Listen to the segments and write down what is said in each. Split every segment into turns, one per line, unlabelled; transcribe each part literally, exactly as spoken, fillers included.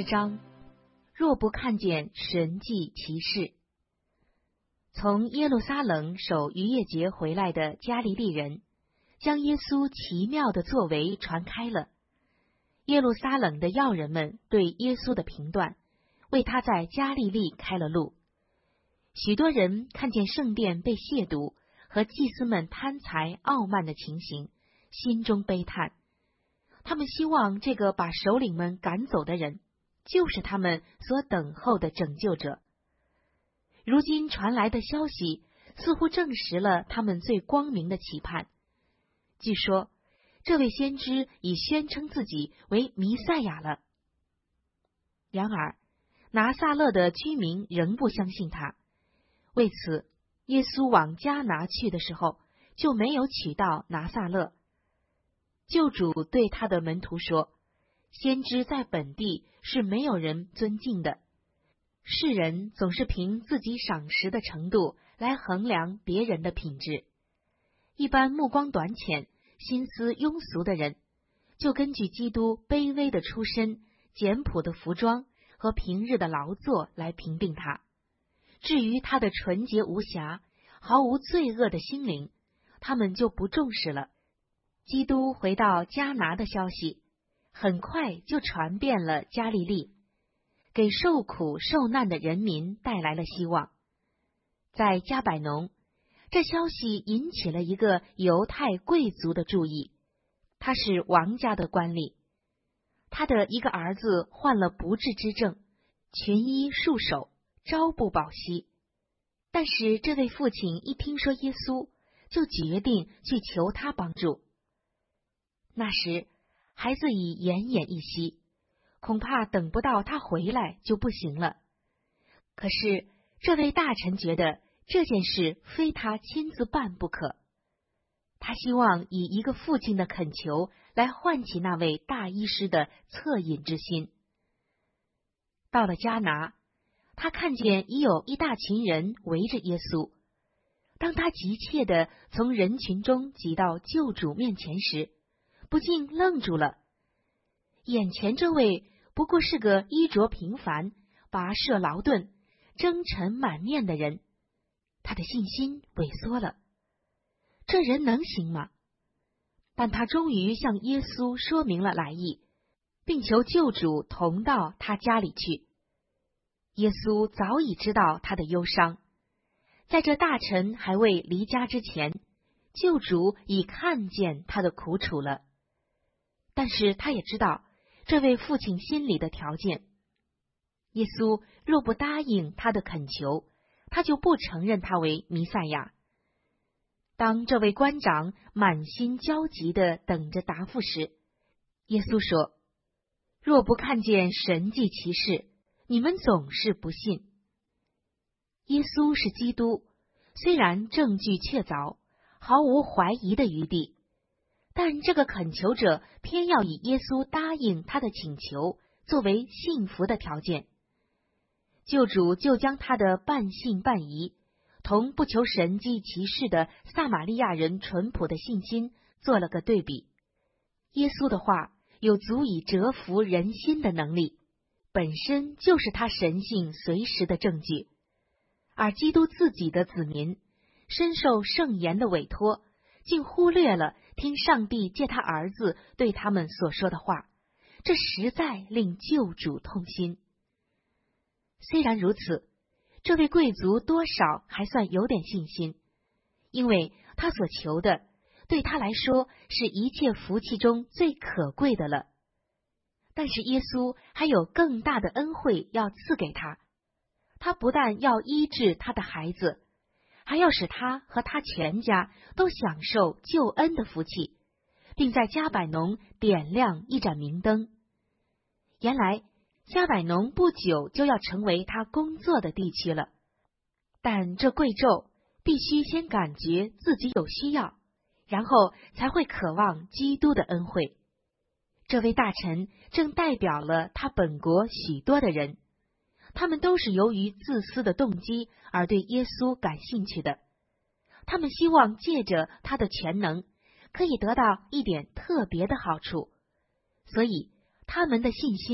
章，若不看见神迹奇事。从耶路撒冷守逾越节回来的加利利人，将耶稣奇妙的作为传开了。耶路撒冷的要人们对耶稣的评断，为他在加利利开了路。许多人看见圣殿被亵渎和祭司们贪财傲慢的情形，心中悲叹。他们希望这个把首领们赶走的人，就是他们所等候的拯救者。如今传来的消息似乎证实了他们最光明的期盼。据说这位先知已宣称自己为弥赛亚了。然而拿撒勒的居民仍不相信他，为此耶稣往迦拿去的时候就没有取到拿撒勒。救主对他的门徒说，先知在本地是没有人尊敬的。世人总是凭自己赏识的程度来衡量别人的品质。一般目光短浅、心思庸俗的人，就根据基督卑微的出身、简朴的服装和平日的劳作来评定他。至于他的纯洁无瑕、毫无罪恶的心灵，他们就不重视了。基督回到迦拿的消息很快就传遍了加利利，给受苦受难的人民带来了希望。在加百农，这消息引起了一个犹太贵族的注意，他是王家的官吏。他的一个儿子患了不治之症，群医束手，朝不保夕。但是这位父亲一听说耶稣，就决定去求他帮助。那时孩子已奄奄一息，恐怕等不到他回来就不行了。可是这位大臣觉得这件事非他亲自办不可，他希望以一个父亲的恳求来唤起那位大医师的恻隐之心。到了迦拿，他看见已有一大群人围着耶稣。当他急切地从人群中挤到救主面前时，不禁愣住了。眼前这位不过是个衣着平凡、跋涉劳顿、征尘满面的人，他的信心萎缩了。这人能行吗？但他终于向耶稣说明了来意，并求救主同到他家里去。耶稣早已知道他的忧伤，在这大臣还未离家之前，救主已看见他的苦楚了。但是他也知道这位父亲心里的条件，耶稣若不答应他的恳求，他就不承认他为弥赛亚。当这位官长满心焦急地等着答复时，耶稣说，若不看见神迹奇事，你们总是不信。耶稣是基督，虽然证据确凿，毫无怀疑的余地，但这个恳求者偏要以耶稣答应他的请求作为信服的条件。救主就将他的半信半疑同不求神迹奇事的撒玛利亚人淳朴的信心做了个对比。耶稣的话有足以折服人心的能力，本身就是他神性随时的证据。而基督自己的子民深受圣言的委托，竟忽略了听上帝借他儿子对他们所说的话，这实在令救主痛心。虽然如此，这位贵族多少还算有点信心，因为他所求的对他来说是一切福气中最可贵的了。但是耶稣还有更大的恩惠要赐给他，他不但要医治他的孩子，还要使他和他全家都享受救恩的福气，并在加百农点亮一盏明灯。原来加百农不久就要成为他工作的地区了，但这贵胄必须先感觉自己有需要，然后才会渴望基督的恩惠。这位大臣正代表了他本国许多的人，他们都是由于自私的动机而对耶稣感兴趣的。他们希望借着他的全能，可以得到一点特别的好处，所以他们的信心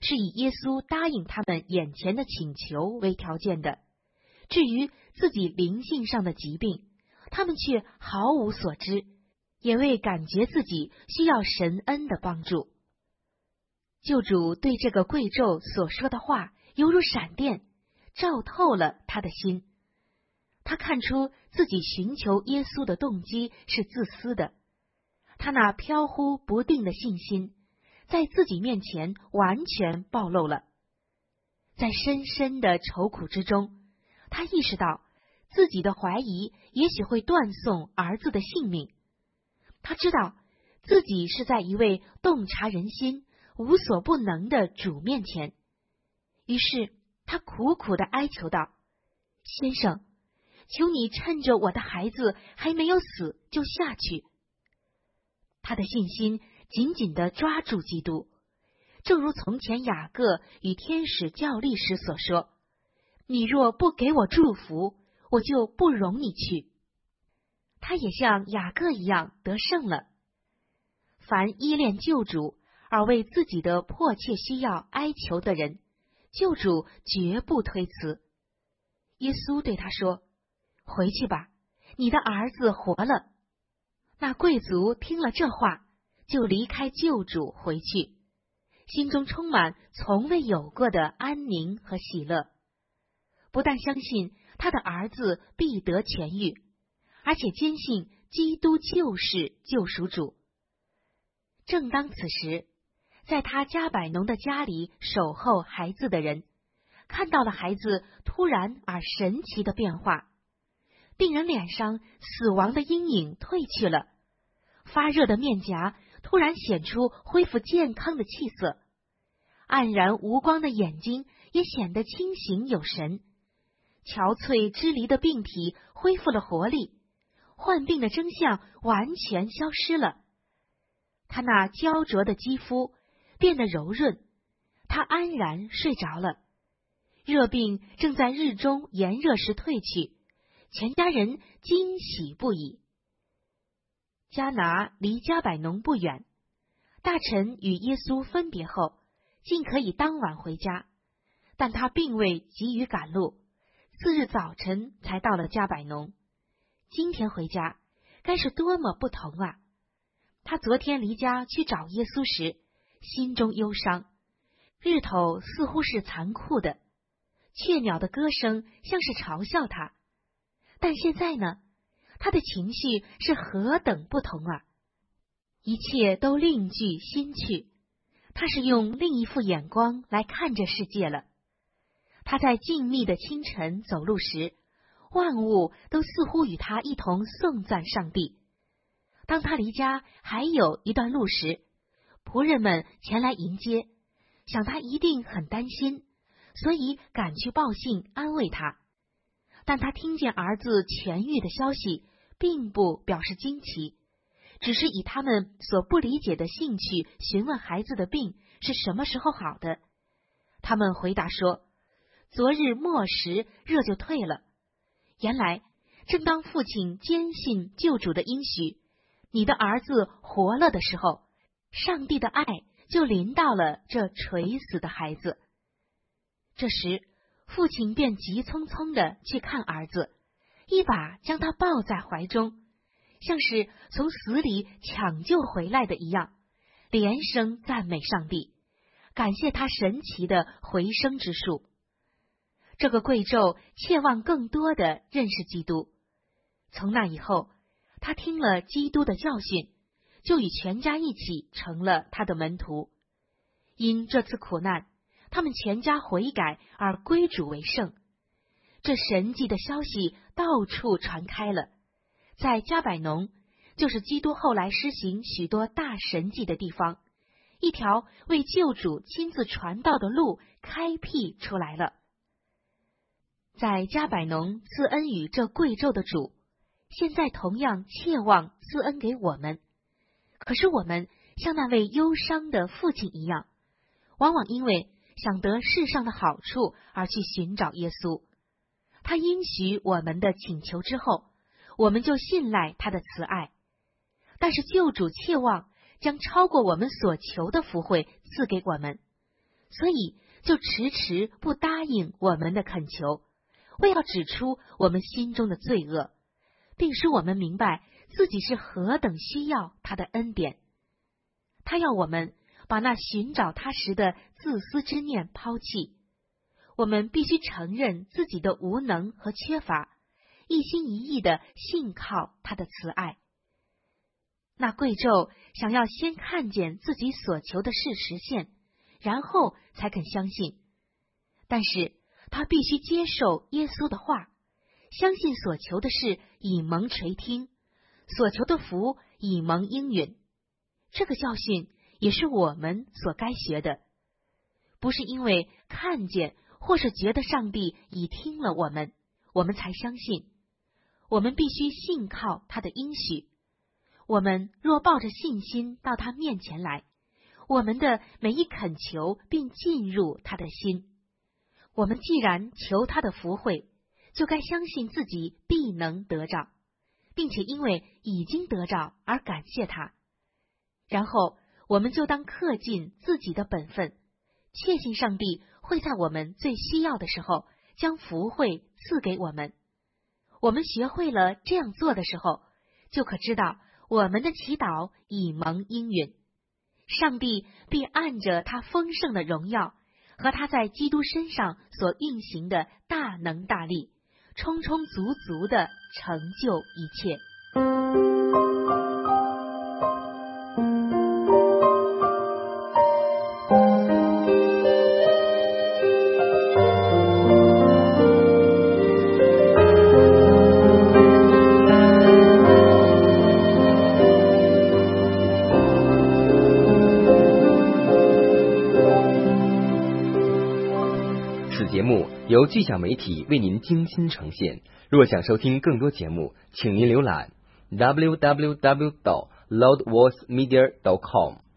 是以耶稣答应他们眼前的请求为条件的。至于自己灵性上的疾病，他们却毫无所知，也未感觉自己需要神恩的帮助。救主对这个贵胄所说的话犹如闪电，照透了他的心。他看出自己寻求耶稣的动机是自私的，他那飘忽不定的信心在自己面前完全暴露了。在深深的愁苦之中，他意识到自己的怀疑也许会断送儿子的性命。他知道自己是在一位洞察人心、无所不能的主面前，于是他苦苦地哀求道：先生，求你趁着我的孩子还没有死就下去。他的信心紧紧地抓住基督，正如从前雅各与天使较力时所说：你若不给我祝福，我就不容你去。他也像雅各一样得胜了。凡依恋救主而为自己的迫切需要哀求的人，救主绝不推辞。耶稣对他说：回去吧，你的儿子活了。那贵族听了这话，就离开救主回去，心中充满从未有过的安宁和喜乐。不但相信他的儿子必得痊愈，而且坚信基督就是救赎主。正当此时，在他加百农的家里守候孩子的人，看到了孩子突然而神奇的变化。病人脸上死亡的阴影褪去了，发热的面颊突然显出恢复健康的气色，黯然无光的眼睛也显得清醒有神，憔悴支离的病体恢复了活力，患病的征象完全消失了。他那焦灼的肌肤变得柔润，他安然睡着了。热病正在日中炎热时退去，全家人惊喜不已。迦拿离加百农不远，大臣与耶稣分别后，尽可以当晚回家，但他并未急于赶路，次日早晨才到了加百农。今天回家，该是多么不同啊！他昨天离家去找耶稣时，心中忧伤，日头似乎是残酷的，雀鸟的歌声像是嘲笑他。但现在呢，他的情绪是何等不同啊！一切都另具新趣，他是用另一副眼光来看这世界了。他在静谧的清晨走路时，万物都似乎与他一同颂赞上帝。当他离家还有一段路时，仆人们前来迎接，想他一定很担心，所以赶去报信安慰他。但他听见儿子痊愈的消息，并不表示惊奇，只是以他们所不理解的兴趣询问孩子的病是什么时候好的。他们回答说，昨日末时热就退了。原来正当父亲坚信救主的应许，你的儿子活了的时候，上帝的爱就临到了这垂死的孩子。这时父亲便急匆匆地去看儿子，一把将他抱在怀中，像是从死里抢救回来的一样，连声赞美上帝，感谢他神奇的回生之术。这个贵胄切望更多地认识基督。从那以后，他听了基督的教训，就与全家一起成了他的门徒。因这次苦难，他们全家悔改而归主为圣。这神迹的消息到处传开了，在加百农，就是基督后来施行许多大神迹的地方，一条为救主亲自传道的路开辟出来了。在加百农赐恩于这贵胄的主，现在同样切望赐恩给我们。可是我们像那位忧伤的父亲一样，往往因为想得世上的好处而去寻找耶稣。他应许我们的请求之后，我们就信赖他的慈爱。但是救主切望将超过我们所求的福惠赐给我们， 所以就迟迟不答应我们的恳求，为要指出我们心中的罪恶，并使我们明白自己是何等需要他的恩典。他要我们把那寻找他时的自私之念抛弃，我们必须承认自己的无能和缺乏，一心一意的信靠他的慈爱。那贵胄想要先看见自己所求的事实现，然后才肯相信，但是他必须接受耶稣的话，相信所求的事已蒙垂听，所求的福已蒙应允。这个教训也是我们所该学的，不是因为看见或是觉得上帝已听了我们，我们才相信。我们必须信靠他的应许。我们若抱着信心到他面前来，我们的每一恳求并进入他的心。我们既然求他的福惠，就该相信自己必能得着，并且因为已经得着而感谢他。然后我们就当恪尽自己的本分，确信上帝会在我们最需要的时候将福惠赐给我们。我们学会了这样做的时候，就可知道我们的祈祷已蒙应允，上帝必按着他丰盛的荣耀和他在基督身上所运行的大能大力，充充足足的成就一切。
由巨响媒体为您精心呈现。若想收听更多节目，请您浏览 double u double u double u 点 loudvoicemedia 点 com。